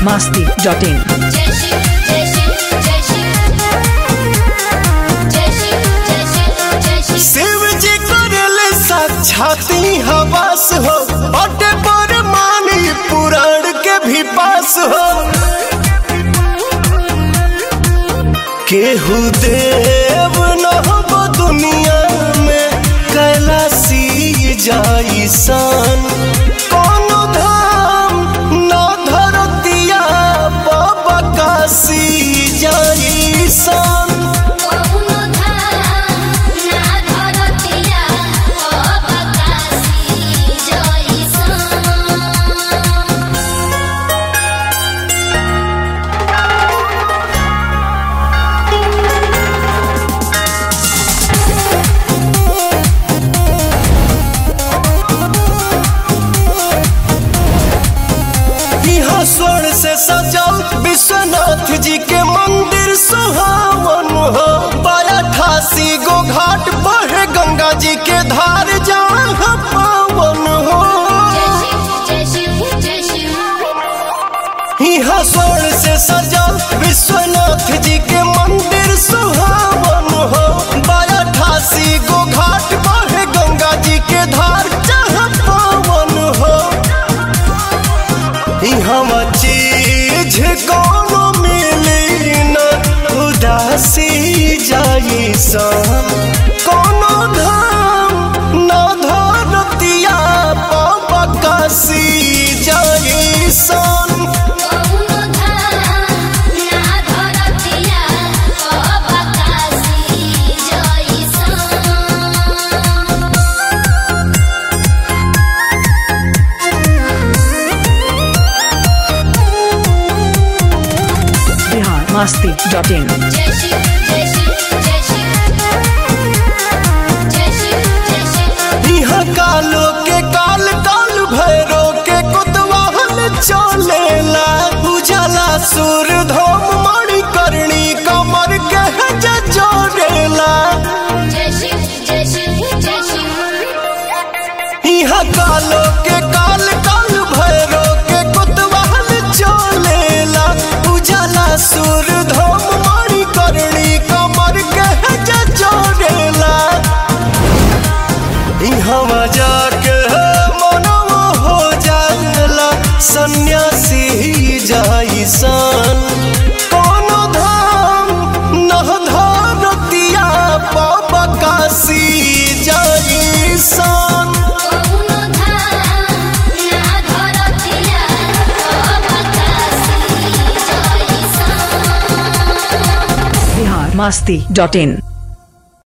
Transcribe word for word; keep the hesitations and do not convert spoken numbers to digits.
masti dot in. Shiv जी करेले साक्षाती हवास हो बटे पर मानी पुराण के भी पास हो केहू देव न हो दुनिया में कैलाशी जाई सन कोनो धाम न धरतिया बाबा काशी जाई सन स्वर्ण से सजाओ विश्वनाथ जी के मंदिर सुहावन हो बाया अठासी गो घाट बहे गंगा जी के धार जहाँ पावन हो यहाँ स्वर्ण से सजाओ विश्वनाथ जी के मंदिर सुहावन हो बाया अठासी गो घाट बहे गंगा जी के धार जहाँ पावन हो हम चीज कोनो मिली न उदासी जाई सन कोनो धाम न धरतिया बाबा काशी जाई सन masti dot in. यहाँ कालो के काल काल भैरो के कुतवाहन चलेला उजाला सुर धोम मणि करणी कमर के जोड़ेला यहाँ कालो के काल काल भैरो के कुतवाहन चलेला उजाला सुर धोम मणि करणी कमर के जोड़ेला हम जाके मनवा हो जाला सन्यासी जाई सन कोनो धाम न धरतिया बाबा काशी जाई सन masti dot in.